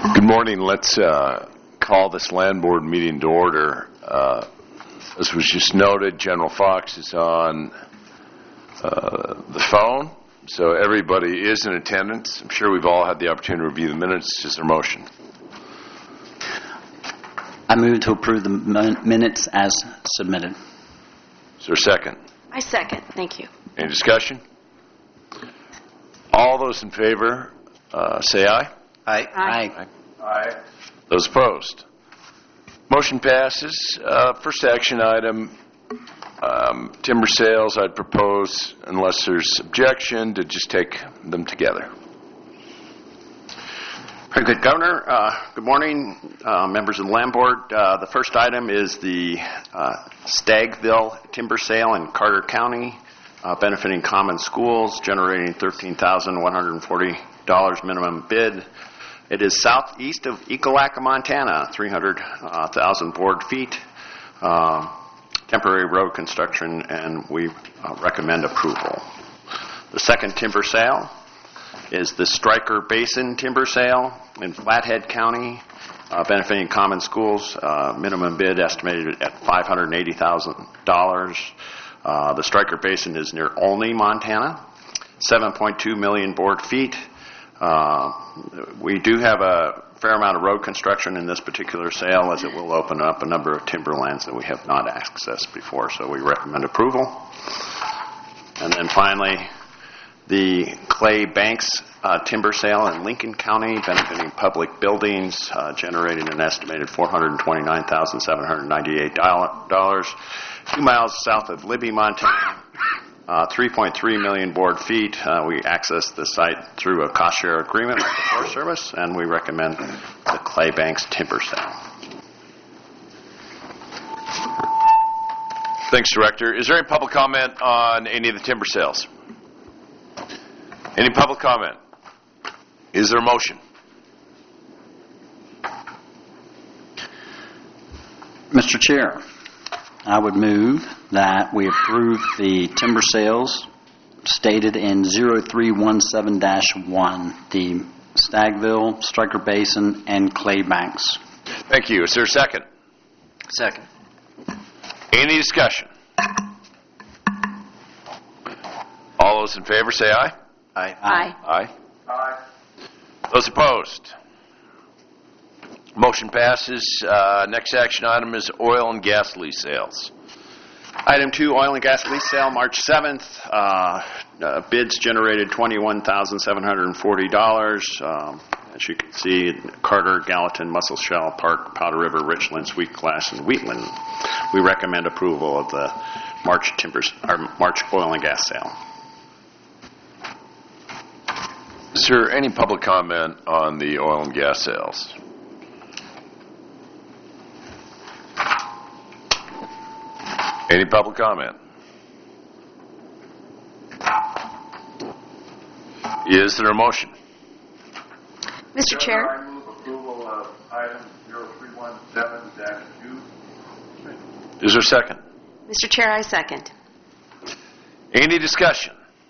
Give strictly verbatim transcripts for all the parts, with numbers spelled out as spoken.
Good morning. Let's uh, call this land board meeting to order. Uh, as was just noted, General Fox is on uh, the phone, so everybody is in attendance. I'm sure we've all had the opportunity to review the minutes. Is there a motion? I move to approve the minutes as submitted. Is there a second? I second. Thank you. Any discussion? All those in favor, uh, say aye. Aye. Aye. Aye. Those opposed? Motion passes. Uh, first action item, um, timber sales. I'd propose, unless there's objection, to just take them together. Very good, Governor. Uh, good morning, uh, members of the Land Board. Uh, the first item is the uh, Stagville timber sale in Carter County, uh, benefiting common schools, generating thirteen thousand one hundred forty dollars minimum bid. It is southeast of Ekalaka, Montana, three hundred thousand board feet, uh, temporary road construction, and we uh, recommend approval. The second timber sale is the Stryker Basin timber sale in Flathead County, uh, benefiting common schools, uh, minimum bid estimated at five hundred eighty thousand dollars. Uh, the Stryker Basin is near Olney, Montana, seven point two million board feet. Uh, we do have a fair amount of road construction in this particular sale, as it will open up a number of timberlands that we have not accessed before, so we recommend approval. And then finally, the Clay Banks uh, timber sale in Lincoln County, benefiting public buildings, uh, generating an estimated four hundred twenty-nine thousand seven hundred ninety-eight dollars, two miles south of Libby, Montana, uh, three point three million board feet. Uh, we access the site through a cost-share agreement with the Forest Service, and we recommend the Clay Banks timber sale. Thanks, Director. Is there any public comment on any of the timber sales? Any public comment? Is there a motion? Mister Chair, I would move that we approve the timber sales stated in zero three one seven dash one, the Stagville, Stryker Basin, and Clay Banks. Thank you. Is there a second? Second. Any discussion? All those in favor say aye. Aye. Aye. Aye. Aye. Those opposed? Motion passes. Uh, next action item is oil and gas lease sales. Item two, oil and gas lease sale, March seventh. Uh, uh, bids generated twenty-one thousand seven hundred forty dollars. Um, as you can see, Carter, Gallatin, Muscle Shell, Park, Powder River, Richland, Sweet Glass, and Wheatland. We recommend approval of the March timbers, or March oil and gas sale. Is there any public comment on the oil and gas sales? Any public comment? Is there a motion? Mister Chair. I move approval of item zero three one seven dash two. Is there a second? Mister Chair, I second. Any discussion?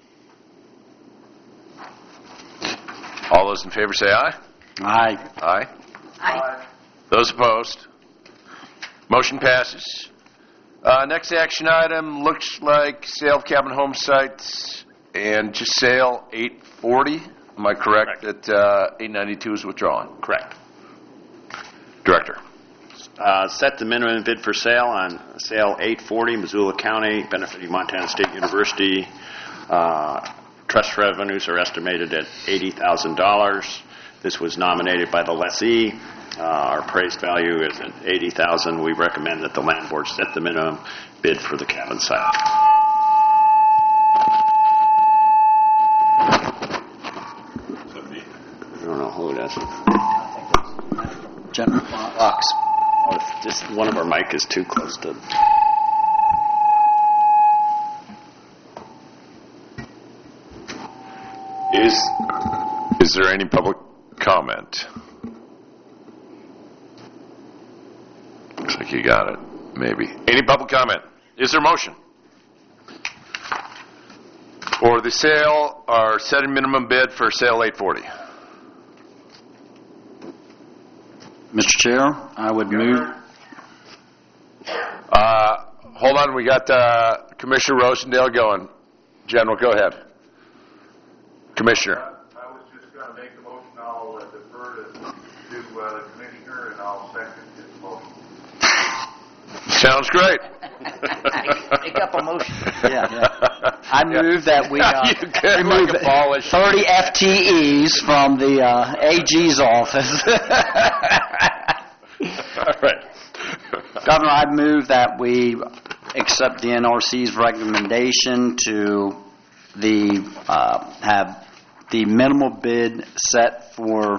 All those in favor say aye. Aye. Aye. Aye. Those opposed? Motion passes. Uh, next action item looks like sale of cabin home sites and just sale eight forty. Am I correct, Correct. that uh, eight ninety-two is withdrawn? Correct. Director. Uh, set the minimum bid for sale on sale eight forty, Missoula County, benefiting Montana State University. Uh, trust revenues are estimated at eighty thousand dollars. This was nominated by the lessee. Uh, our appraised value is at eighty thousand dollars. We recommend that the land board set the minimum bid for the cabin site. I don't know who it is. General Fox. Oh, if just one of our mic is too close to. Is is there any public comment? Looks like you got it. Maybe. Any public comment? Is there a motion? For the sale, or setting minimum bid for sale eight forty. Mister Chair, I would move, Uh, hold on, we got uh, Commissioner Rosendale going. General, go ahead. Commissioner. I was just going to make the motion. I'll uh, defer to, to uh, the commissioner, and I'll second his motion. Sounds great. Make up a motion. yeah, yeah. I move that we uh, You could remove like abolish. thirty F T Es from the uh, A G's office. All right. Governor, I move that we accept the N R C's recommendation to the uh, have the minimal bid set for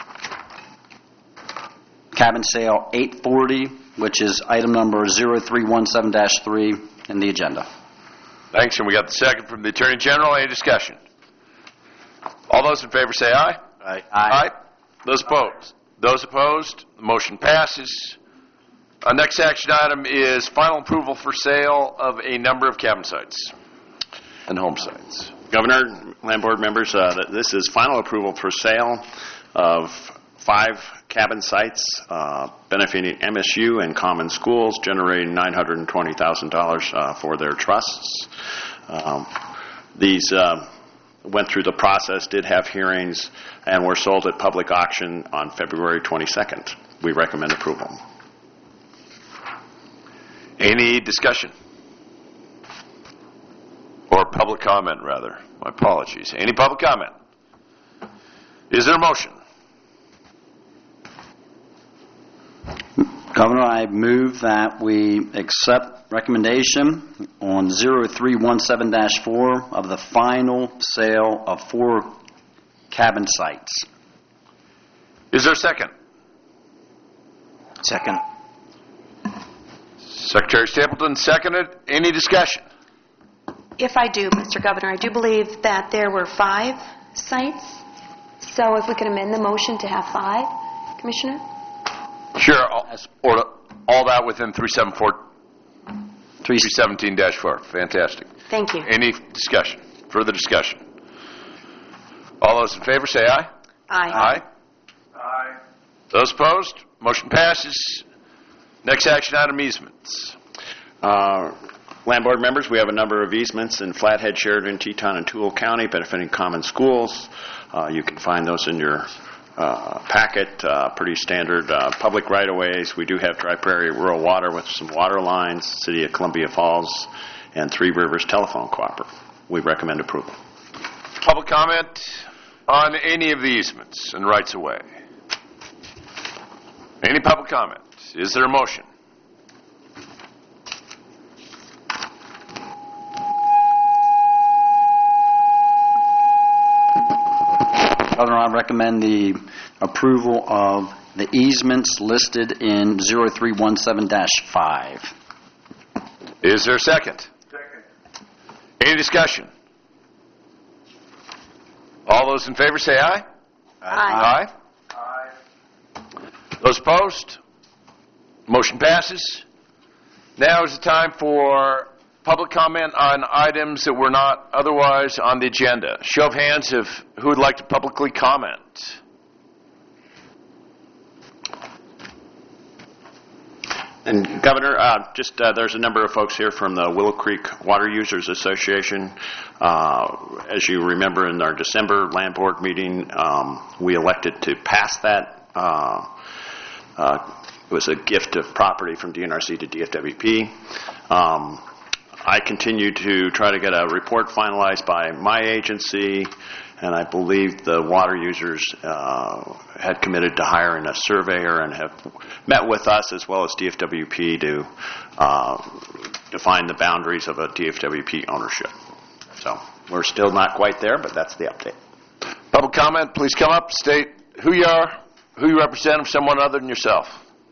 cabin sale eight forty, which is item number zero three one seven dash three in the agenda. Thanks, and we got the second from the Attorney General. Any discussion? All those in favor say aye. Aye. Aye. Those opposed? Those opposed? The motion passes. Our next action item is final approval for sale of a number of cabin sites and home sites. Governor, Land Board members, uh, th- this is final approval for sale of five cabin sites uh, benefiting M S U and common schools, generating nine hundred twenty thousand dollars uh, for their trusts. Um, these uh, went through the process, did have hearings, and were sold at public auction on February twenty-second. We recommend approval. Any discussion? Or public comment, rather. My apologies. Any public comment? Is there a motion? Governor, I move that we accept recommendation on zero three one seven dash four of the final sale of four cabin sites. Is there a second? Second. Secretary Stapleton, seconded. Any discussion? If I do, Mister Governor, I do believe that there were five sites. So if we could amend the motion to have five, Commissioner? Sure. All, or all that within three seventy-four, Three, three seventeen dash four. Fantastic. Thank you. Any discussion? Further discussion? All those in favor say aye. Aye. Aye. Aye. Those opposed? Motion passes. Next action item, easements. Uh, Land Board members, we have a number of easements in Flathead, Sheridan, Teton, and Toole County benefiting common schools. Uh, you can find those in your uh, packet, uh, pretty standard uh, public right-of-ways. We do have Dry Prairie Rural Water with some water lines, City of Columbia Falls, and Three Rivers Telephone Cooperative. We recommend approval. Public comment on any of the easements and rights-of-way? Any public comment? Is there a motion? Governor, I recommend the approval of the easements listed in zero three one seven dash five. Is there a second? Second. Any discussion? All those in favor say aye. Aye. Aye. Aye. Those opposed? Motion passes. Now is the time for public comment on items that were not otherwise on the agenda. Show of hands of who would like to publicly comment. And Governor, uh, just uh, there's a number of folks here from the Willow Creek Water Users Association. Uh, as you remember, in our December Land Board meeting, um, we elected to pass that. Uh, uh, it was a gift of property from D N R C to D F W P. Um, I continue to try to get a report finalized by my agency, and I believe the water users uh, had committed to hiring a surveyor and have met with us as well as D F W P to uh, define the boundaries of a D F W P ownership. So we're still not quite there, but that's the update. Public comment, please come up, state who you are, who you represent, of someone other than yourself.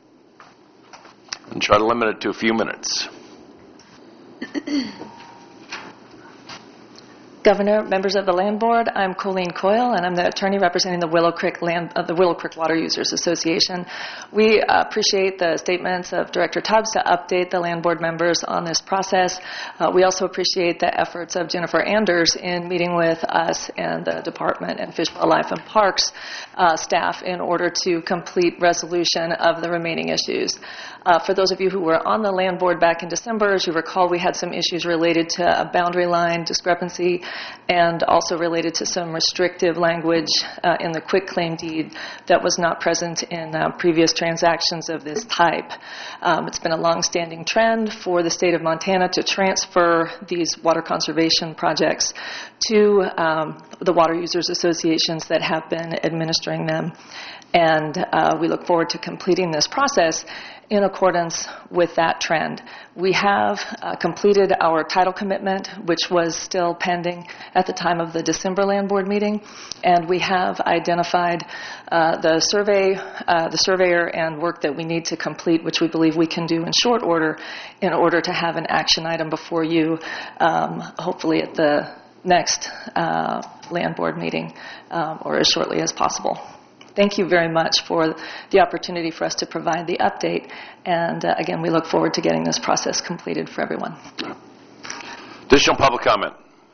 And try to limit it to a few minutes. Governor, members of the Land Board, I'm Colleen Coyle, and I'm the attorney representing the Willow Creek Land of the Willow Creek Water Users Association. We uh, appreciate the statements of Director Tubbs to update the Land Board members on this process. Uh, we also appreciate the efforts of Jennifer Anders in meeting with us and the Department and Fish, Wildlife, and Parks uh, staff in order to complete resolution of the remaining issues. Uh, for those of you who were on the Land Board back in December, as you recall, we had some issues related to a boundary line discrepancy and also related to some restrictive language uh, in the quitclaim deed that was not present in uh, previous transactions of this type. Um, it's been a long-standing trend for the state of Montana to transfer these water conservation projects to um, the water users associations that have been administering them. And uh, we look forward to completing this process in accordance with that trend. We have uh, completed our title commitment, which was still pending at the time of the December Land Board meeting, and we have identified uh, the survey, uh, the surveyor and work that we need to complete, which we believe we can do in short order in order to have an action item before you, um, hopefully at the next uh, Land Board meeting, um, or as shortly as possible. Thank you very much for the opportunity for us to provide the update. And uh, again, we look forward to getting this process completed for everyone. Additional public comment.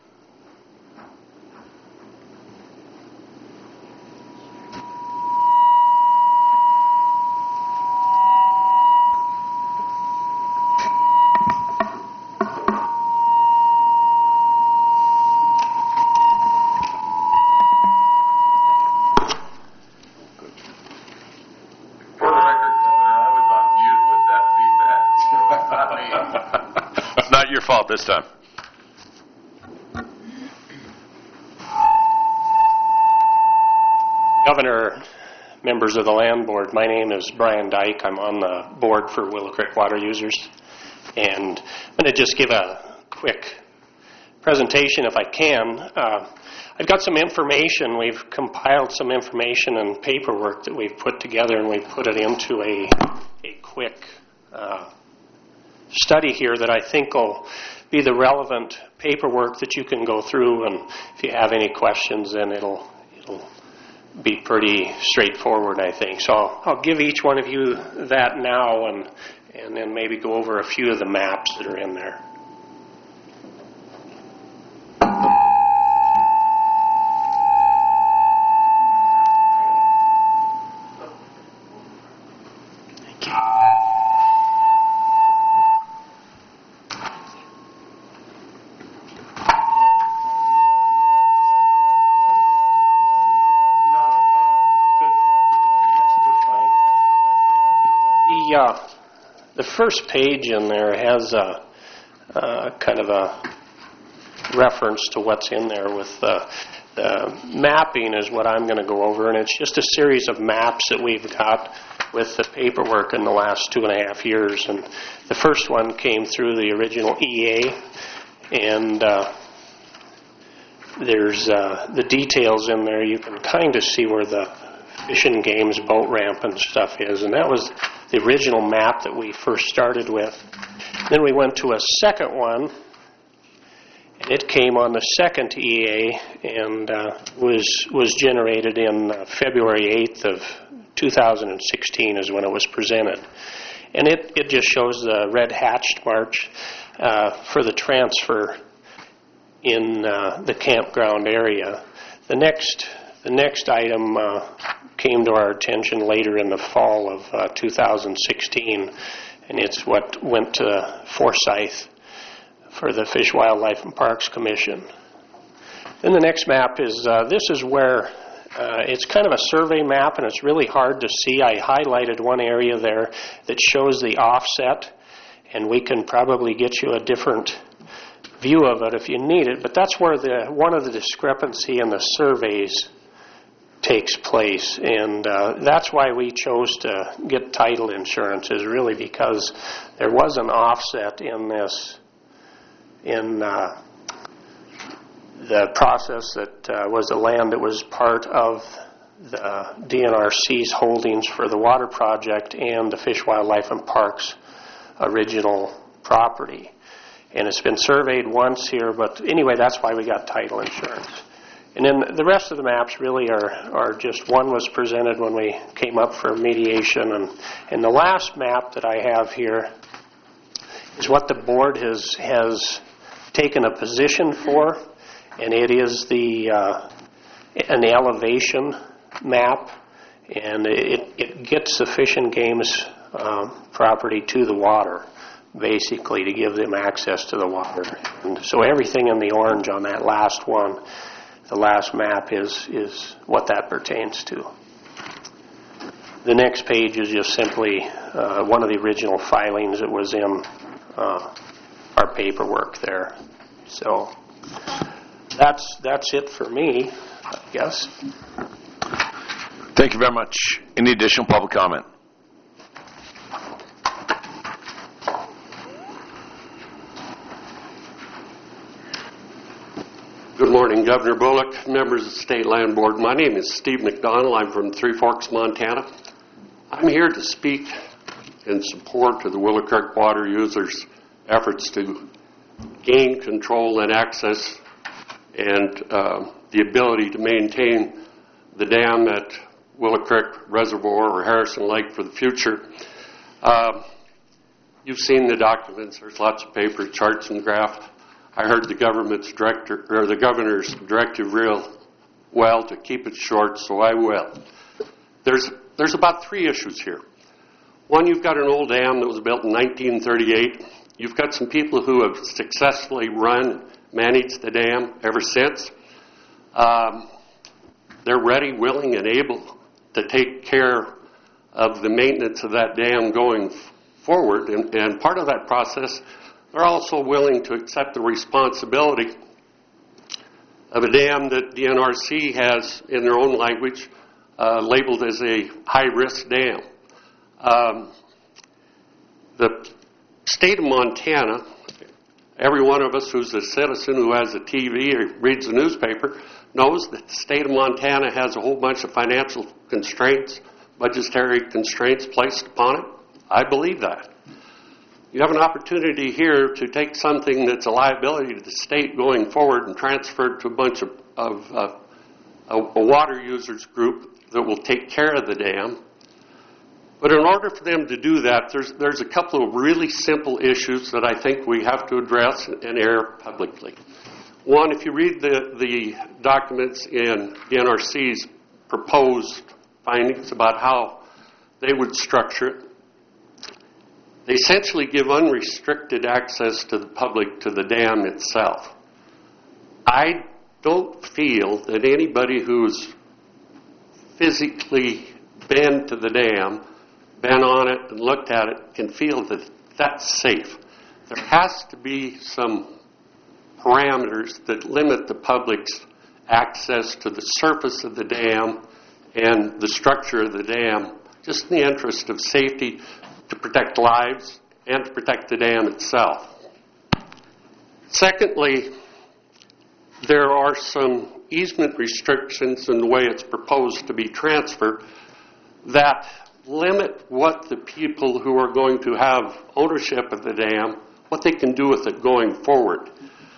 This time. Governor, members of the Land Board, my name is Brian Dyke. I'm on the board for Willow Creek Water Users. And I'm going to just give a quick presentation if I can. Uh, I've got some information. We've compiled some information and paperwork that we've put together, and we've put it into a, a quick uh, study here that I think will be the relevant paperwork that you can go through, and if you have any questions, then it'll it'll be pretty straightforward, I think. So I'll, I'll give each one of you that now, and and then maybe go over a few of the maps that are in there. Uh, the first page in there has a, a kind of a reference to what's in there with uh, the mapping is what I'm going to go over, and it's just a series of maps that we've got with the paperwork in the last two and a half years. And the first one came through the original E A, and uh, there's uh, the details in there. You can kind of see where the Fish and Games boat ramp and stuff is, and that was the original map that we first started with. Then we went to a second one, and it came on the second E A and uh, was was generated in uh, February eighth of two thousand sixteen is when it was presented. And it, it just shows the red hatched march uh, for the transfer in uh, the campground area. The next the next item uh, came to our attention later in the fall of uh, two thousand sixteen, and it's what went to Forsyth for the Fish, Wildlife, and Parks Commission. Then the next map is, uh, this is where, uh, it's kind of a survey map, and it's really hard to see. I highlighted one area there that shows the offset, and we can probably get you a different view of it if you need it, but that's where the one of the discrepancy in the surveys takes place, and uh, that's why we chose to get title insurance, is really because there was an offset in this, in uh, the process that uh, was the land that was part of the D N R C's holdings for the water project and the Fish, Wildlife, and Parks original property. and it's been surveyed once here, but anyway, that's why we got title insurance. And then the rest of the maps really are, are just, one was presented when we came up for mediation, and, and the last map that I have here is what the board has, has taken a position for, and it is the uh, an elevation map, and it, it gets the Fish and Game's uh, property to the water, basically, to give them access to the water. And so everything in the orange on that last one, the last map, is, is what that pertains to. The next page is just simply uh, one of the original filings that was in uh, our paperwork there. So that's that's it for me, I guess. Thank you very much. Any additional public comment? Good morning, Governor Bullock, members of the State Land Board. My name is Steve McDonald. I'm from Three Forks, Montana. I'm here to speak in support of the Willow Creek water users' efforts to gain control and access and uh, the ability to maintain the dam at Willow Creek Reservoir or Harrison Lake for the future. Uh, you've seen the documents. There's lots of paper, charts, and graphs. I heard the government's director or the governor's directive real well to keep it short, so I will. There's there's about three issues here. One, you've got an old dam that was built in nineteen thirty-eight. You've got some people who have successfully run, managed the dam ever since. Um, they're ready, willing, and able to take care of the maintenance of that dam going forward. And, and part of that process, they're also willing to accept the responsibility of a dam that the N R C has, in their own language, uh, labeled as a high-risk dam. Um, the state of Montana, every one of us who's a citizen who has a T V or reads the newspaper, knows that the state of Montana has a whole bunch of financial constraints, budgetary constraints placed upon it. I believe that. You have an opportunity here to take something that's a liability to the state going forward and transfer it to a bunch of, of uh, a, a water users group that will take care of the dam. But in order for them to do that, there's, there's a couple of really simple issues that I think we have to address and air publicly. One, if you read the, the documents in the N R C's proposed findings about how they would structure it, they essentially give unrestricted access to the public to the dam itself. I don't feel that anybody who's physically been to the dam, been on it and looked at it, can feel that that's safe. There has to be some parameters that limit the public's access to the surface of the dam and the structure of the dam, just in the interest of safety, to protect lives and to protect the dam itself. Secondly, there are some easement restrictions in the way it's proposed to be transferred that limit what the people who are going to have ownership of the dam, what they can do with it going forward.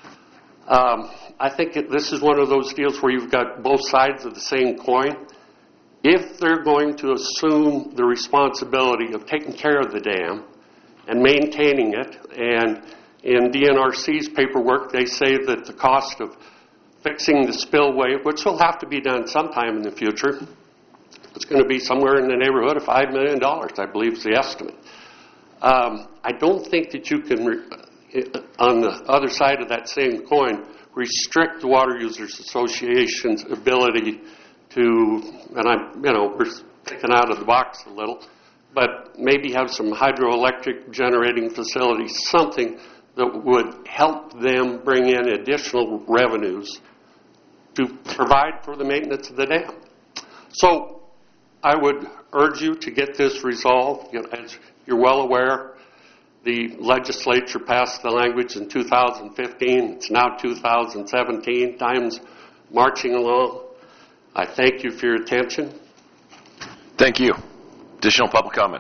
Um, I think it, this is one of those deals where you've got both sides of the same coin. If they're going to assume the responsibility of taking care of the dam and maintaining it, and in D N R C's paperwork they say that the cost of fixing the spillway, which will have to be done sometime in the future, it's going to be somewhere in the neighborhood of five million dollars, I believe is the estimate. Um, I don't think that you can, re- on the other side of that same coin, restrict the Water Users Association's ability to, and I'm, you know, we're thinking out of the box a little, but maybe have some hydroelectric generating facilities, something that would help them bring in additional revenues to provide for the maintenance of the dam. So I would urge you to get this resolved. You know, as you're well aware, the legislature passed the language in two thousand fifteen. It's now two thousand seventeen. Time's marching along. I thank you for your attention. Thank you. Additional public comment?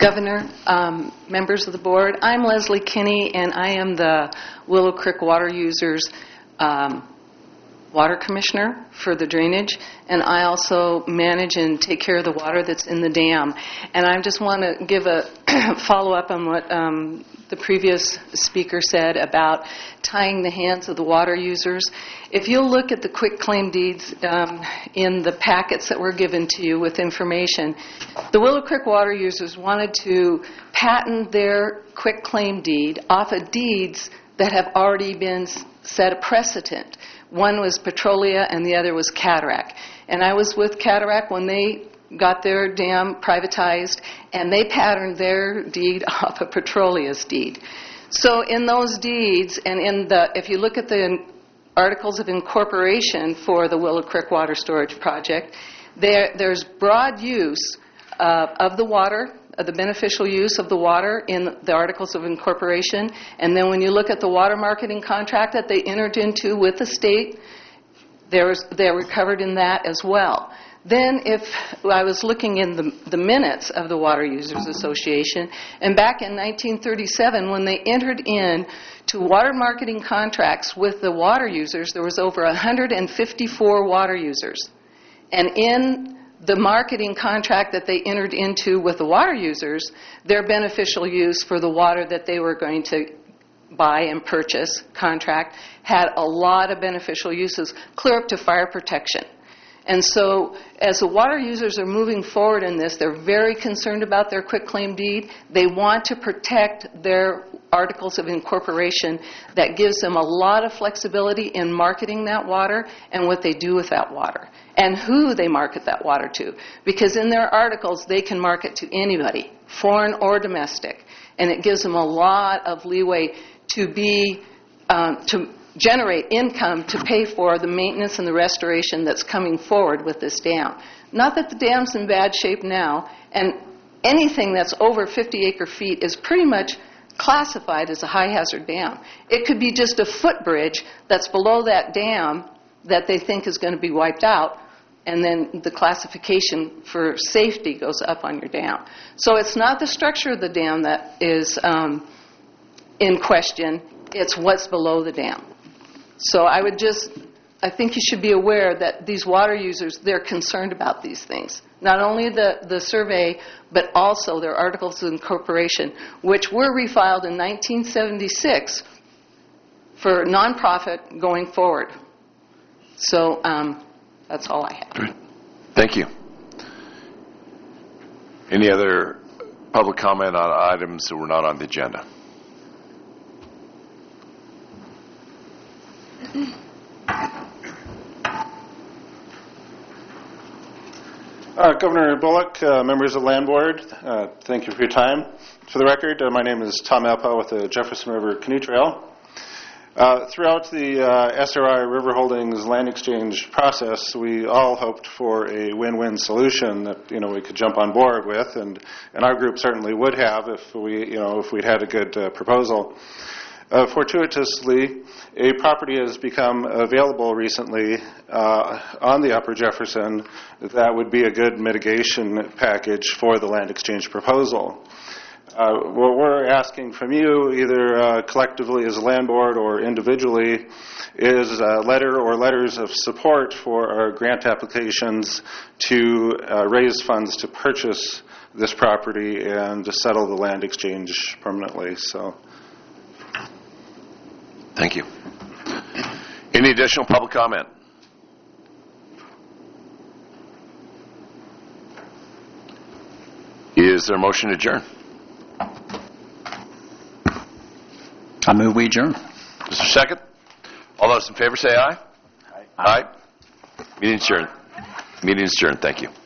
Governor, um, members of the board, I'm Leslie Kinney, and I am the Willow Creek Water Users um, Water Commissioner for the drainage, and I also manage and take care of the water that's in the dam. And I just want to give a follow-up on what um, the previous speaker said about tying the hands of the water users. If you'll look at the quick claim deeds um, in the packets that were given to you with information, the Willow Creek water users wanted to patent their quick claim deed off of deeds that have already been set a precedent. One was Petrolia and the other was Cataract. And I was with Cataract when they got their dam privatized, and they patterned their deed off of Petrolia's deed. So in those deeds, and in the, if you look at the articles of incorporation for the Willow Creek Water Storage Project, there, there's broad use uh, of the water, of the beneficial use of the water in the articles of incorporation. And then when you look at the water marketing contract that they entered into with the state, there's, they're recovered in that as well. Then if I was looking in the, the minutes of the Water Users Association, and back in nineteen thirty-seven, when they entered in to water marketing contracts with the water users, there was over one hundred fifty-four water users. And in the marketing contract that they entered into with the water users, their beneficial use for the water that they were going to buy and purchase contract had a lot of beneficial uses, clear up to fire protection. And so as the water users are moving forward in this, they're very concerned about their quitclaim deed. They want to protect their articles of incorporation that gives them a lot of flexibility in marketing that water and what they do with that water and who they market that water to. Because in their articles, they can market to anybody, foreign or domestic. And it gives them a lot of leeway to be, um, to generate income to pay for the maintenance and the restoration that's coming forward with this dam. Not that the dam's in bad shape now, and anything that's over fifty acre feet is pretty much classified as a high hazard dam. It could be just a footbridge that's below that dam that they think is going to be wiped out, and then the classification for safety goes up on your dam. So it's not the structure of the dam that is um, in question, it's what's below the dam. So I would just, I think you should be aware that these water users, they're concerned about these things. Not only the, the survey, but also their articles of incorporation, which were refiled in nineteen seventy-six for nonprofit going forward. So um, that's all I have. Great. Thank you. Any other public comment on items that were not on the agenda? Uh, Governor Bullock, uh, members of the Land Board, uh, thank you for your time. For the record, uh, my name is Tom Alpa with the Jefferson River Canoe Trail. Uh, throughout the uh, S R I River Holdings land exchange process, we all hoped for a win-win solution that you know we could jump on board with, and, and our group certainly would have if we you know if we'd had a good uh, proposal. Uh, fortuitously, a property has become available recently uh, on the Upper Jefferson that would be a good mitigation package for the land exchange proposal. Uh, what we're asking from you, either uh, collectively as a land board or individually, is a letter or letters of support for our grant applications to uh, raise funds to purchase this property and to settle the land exchange permanently. So. Thank you. Any additional public comment? Is there a motion to adjourn? I move we adjourn. Is there a second? All those in favor say aye. Aye. Aye. Meeting adjourned. Meeting adjourned. Thank you.